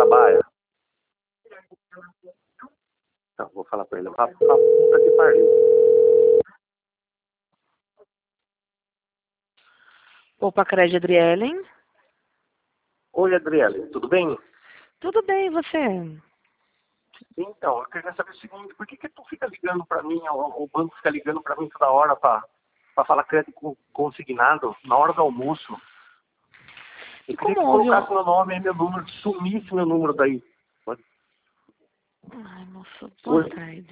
trabalha? Então, vou falar pra ele. Pra puta que pariu. Opa, Cred Adrielen. Oi, Adriele, tudo bem? Tudo bem, e você? Então, eu queria saber o seguinte, por que tu fica ligando pra mim, o banco fica ligando pra mim toda hora pra falar crédito consignado na hora do almoço? Eu E queria como que houve colocasse meu nome e meu número, sumisse meu número daí. Ai, moço, boa Oi. tarde.